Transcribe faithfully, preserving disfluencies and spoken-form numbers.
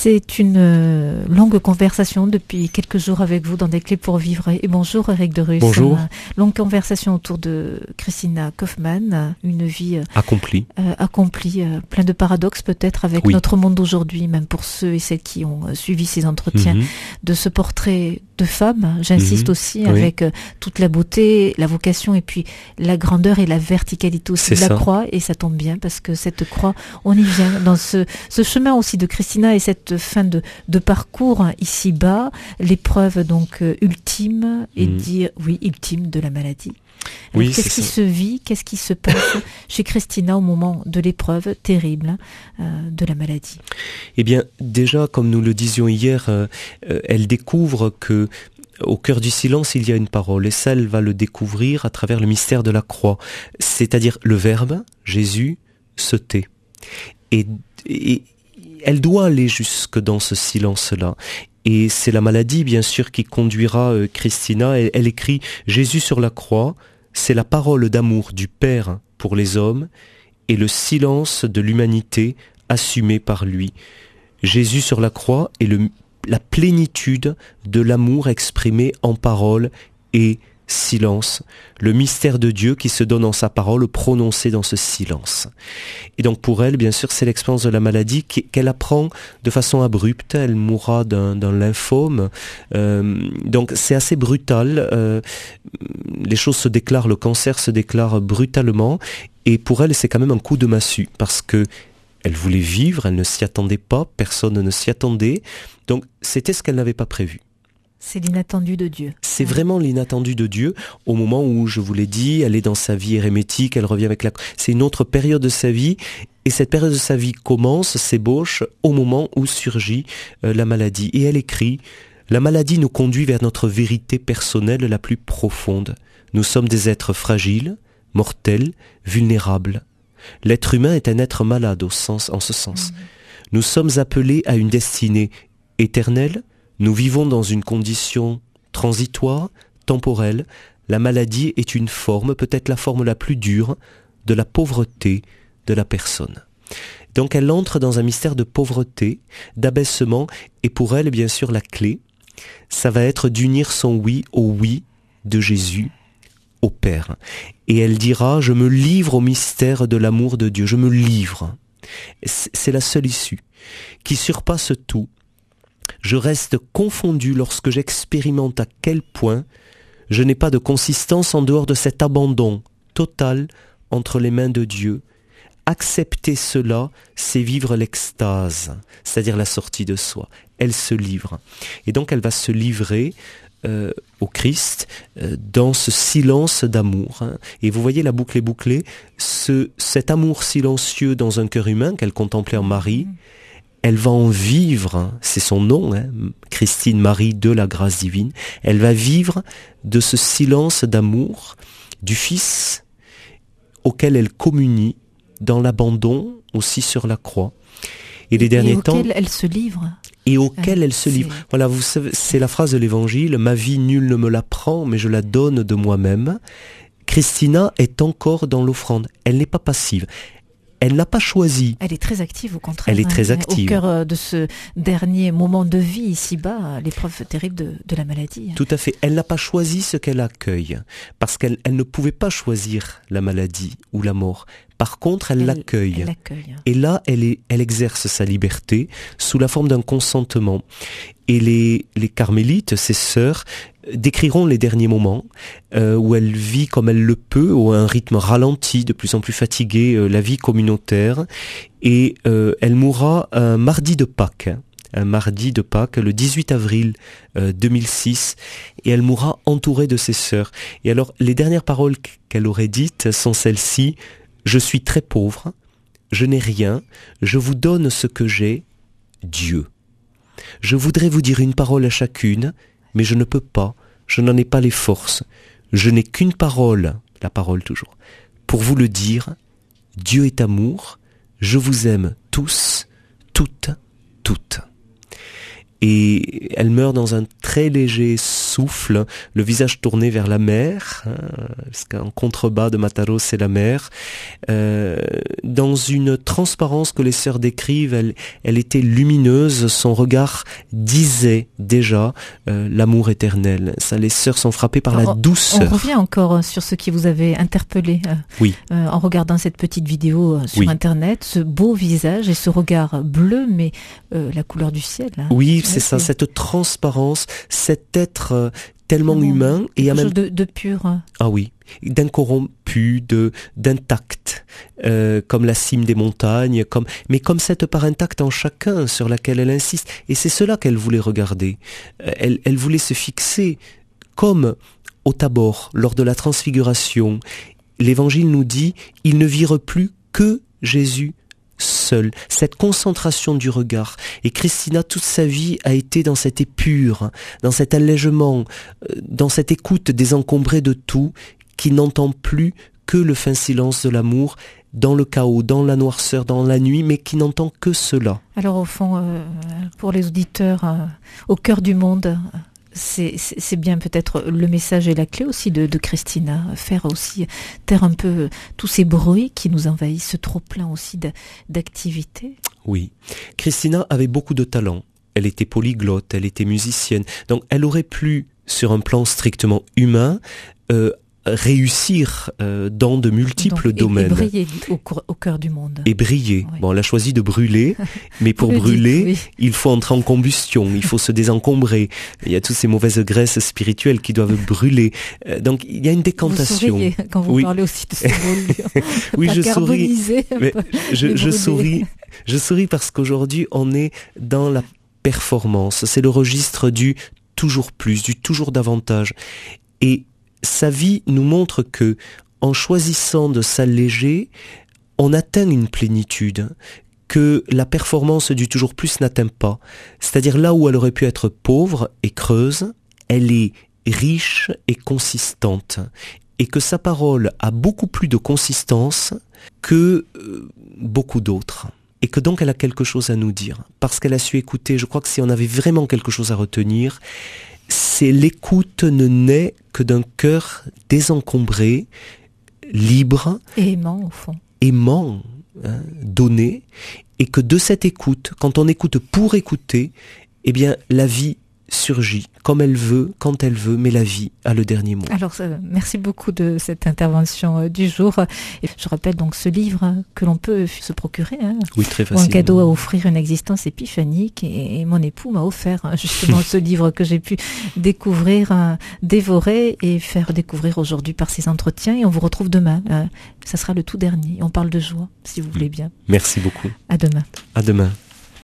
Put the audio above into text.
C'est une euh, longue conversation depuis quelques jours avec vous dans Des Clés pour Vivre. Et bonjour Eric de Russe. Bonjour. Euh, longue conversation autour de Christina Kaufmann, une vie euh, accomplie, euh, accomplie euh, plein de paradoxes peut-être avec oui. notre monde d'aujourd'hui, même pour ceux et celles qui ont euh, suivi ces entretiens, mmh. de ce portrait de femme, j'insiste mmh. aussi, oui. avec euh, toute la beauté, la vocation et puis la grandeur et la verticalité aussi C'est de la ça. croix. Et ça tombe bien parce que cette croix, on y vient dans ce, ce chemin aussi de Christina et cette fin de, de parcours ici-bas, l'épreuve donc euh, ultime et mmh. dire oui, ultime de la maladie. Alors, oui, qu'est-ce qui ça. se vit, qu'est-ce qui se passe chez Christina au moment de l'épreuve terrible euh, de la maladie? Eh bien, déjà, comme nous le disions hier, euh, euh, elle découvre que au cœur du silence, il y a une parole, et ça, elle va le découvrir à travers le mystère de la croix, c'est-à-dire le Verbe, Jésus, se tait. Et, et elle doit aller jusque dans ce silence-là. Et c'est la maladie, bien sûr, qui conduira euh, Christina. Elle, elle écrit « Jésus sur la croix, c'est la parole d'amour du Père pour les hommes et le silence de l'humanité assumé par lui. Jésus sur la croix est le, la plénitude de l'amour exprimé en parole et silence, le mystère de Dieu qui se donne en sa parole prononcée dans ce silence. » Et donc pour elle, bien sûr, c'est l'expérience de la maladie qu'elle apprend de façon abrupte. Elle mourra d'un, d'un lymphome. Euh, donc c'est assez brutal. Euh, les choses se déclarent, le cancer se déclare brutalement. Et pour elle, c'est quand même un coup de massue parce que elle voulait vivre, elle ne s'y attendait pas, personne ne s'y attendait. Donc c'était ce qu'elle n'avait pas prévu. C'est l'inattendu de Dieu. C'est vraiment l'inattendu de Dieu. Au moment où, je vous l'ai dit, elle est dans sa vie érémétique, elle revient avec la... C'est une autre période de sa vie, et cette période de sa vie commence, s'ébauche, au moment où surgit euh, la maladie. Et elle écrit, « La maladie nous conduit vers notre vérité personnelle la plus profonde. Nous sommes des êtres fragiles, mortels, vulnérables. L'être humain est un être malade au sens, en ce sens. Mmh. Nous sommes appelés à une destinée éternelle. Nous vivons dans une condition transitoire, temporelle. La maladie est une forme, peut-être la forme la plus dure, de la pauvreté de la personne. » Donc elle entre dans un mystère de pauvreté, d'abaissement, et pour elle, bien sûr, la clé, ça va être d'unir son oui au oui de Jésus au Père. Et elle dira, je me livre au mystère de l'amour de Dieu, je me livre. C'est la seule issue qui surpasse tout. Je reste confondu lorsque j'expérimente à quel point je n'ai pas de consistance en dehors de cet abandon total entre les mains de Dieu. Accepter cela, c'est vivre l'extase, c'est-à-dire la sortie de soi. Elle se livre. Et donc elle va se livrer euh, au Christ euh, dans ce silence d'amour. Hein. Et vous voyez, la boucle est bouclée. Ce, cet amour silencieux dans un cœur humain qu'elle contemplait en Marie, elle va en vivre, c'est son nom, hein, Christine Marie de la grâce divine, elle va vivre de ce silence d'amour du Fils auquel elle communie dans l'abandon aussi sur la croix. Et, et les derniers et temps... auquel elle se livre. Et auquel elle, elle se livre. C'est... Voilà, vous savez, c'est la phrase de l'Évangile, « Ma vie, nul ne me la prend, mais je la donne de moi-même ». Christina est encore dans l'offrande, elle n'est pas passive. Elle n'a pas choisi. Elle est très active, au contraire. Elle est très active. Au cœur de ce dernier moment de vie ici-bas, l'épreuve terrible de, de la maladie. Tout à fait. Elle n'a pas choisi ce qu'elle accueille, parce qu'elle elle ne pouvait pas choisir la maladie ou la mort. Par contre, elle, elle l'accueille. Elle l'accueille. Et là, elle, est, elle exerce sa liberté sous la forme d'un consentement. Et les, les carmélites, ses sœurs, décriront les derniers moments euh, où elle vit comme elle le peut, ou à un rythme ralenti, de plus en plus fatigué, euh, la vie communautaire. Et euh, elle mourra un mardi de Pâques, un mardi de Pâques, le dix-huit avril euh, deux mille six, et elle mourra entourée de ses sœurs. Et alors, les dernières paroles qu'elle aurait dites sont celles-ci. « Je suis très pauvre, je n'ai rien, je vous donne ce que j'ai, Dieu. Je voudrais vous dire une parole à chacune, mais je ne peux pas, je n'en ai pas les forces. Je n'ai qu'une parole, la parole toujours, pour vous le dire. Dieu est amour, je vous aime tous, toutes, toutes. » Et elle meurt dans un très léger souffle, le visage tourné vers la mer, hein, parce qu'en contrebas de Mataros c'est la mer, euh, dans une transparence que les sœurs décrivent, elle, elle était lumineuse, son regard disait déjà euh, l'amour éternel. Ça, les sœurs sont frappées par Alors, la douceur. On revient encore sur ce qui vous avait interpellé euh, oui. euh, en regardant cette petite vidéo euh, sur oui. Internet, ce beau visage et ce regard bleu, mais euh, la couleur du ciel. Hein. Oui, c'est ouais, ça, c'est... cette transparence, cet être euh, tellement non, humain et en même de, de pur. Ah oui, d'incorrompu, de d'intact, euh, comme la cime des montagnes, comme mais comme cette part intacte en chacun sur laquelle elle insiste. Et c'est cela qu'elle voulait regarder. Elle, elle voulait se fixer comme au Tabor lors de la Transfiguration. L'Évangile nous dit, ils ne virent plus que Jésus seul, cette concentration du regard. Et Christina, toute sa vie, a été dans cet épure, dans cet allègement, dans cette écoute désencombrée de tout, qui n'entend plus que le fin silence de l'amour, dans le chaos, dans la noirceur, dans la nuit, mais qui n'entend que cela. Alors au fond, euh, pour les auditeurs, euh, au cœur du monde, C'est, c'est, c'est bien peut-être le message et la clé aussi de, de Christina, faire aussi taire un peu tous ces bruits qui nous envahissent, ce trop-plein aussi de, d'activité. Oui, Christina avait beaucoup de talent, elle était polyglotte, elle était musicienne, donc elle aurait pu, sur un plan strictement humain, euh, réussir euh, dans de multiples Donc, domaines. Et briller au, au cœur du monde. Et briller. Oui. Bon, elle a choisi de brûler, mais pour brûler, dites, oui. il faut entrer en combustion, il faut se désencombrer. Il y a toutes ces mauvaises graisses spirituelles qui doivent brûler. Euh, donc, il y a une décantation. Vous souriez quand vous oui. parlez aussi de ce mot. Oui, je souris. Mais je, je souris. Je souris parce qu'aujourd'hui, on est dans la performance. C'est le registre du toujours plus, du toujours davantage. Et sa vie nous montre que, en choisissant de s'alléger, on atteint une plénitude que la performance du toujours plus n'atteint pas. C'est-à-dire là où elle aurait pu être pauvre et creuse, elle est riche et consistante. Et que sa parole a beaucoup plus de consistance que euh, beaucoup d'autres. Et que donc elle a quelque chose à nous dire. Parce qu'elle a su écouter, je crois que si on avait vraiment quelque chose à retenir, c'est l'écoute ne naît que d'un cœur désencombré, libre, et aimant au fond, aimant, hein, donné, et que de cette écoute, quand on écoute pour écouter, eh bien la vie surgit comme elle veut, quand elle veut, mais la vie a le dernier mot. Alors, euh, merci beaucoup de cette intervention euh, du jour. Et je rappelle donc ce livre hein, que l'on peut se procurer. Hein, oui, très facilement. Un cadeau à offrir, une existence épiphanique. Et, et mon époux m'a offert hein, justement ce livre que j'ai pu découvrir, hein, dévorer et faire découvrir aujourd'hui par ces entretiens. Et on vous retrouve demain. Hein, ça sera le tout dernier. On parle de joie, si vous voulez bien. Merci beaucoup. À demain. À demain.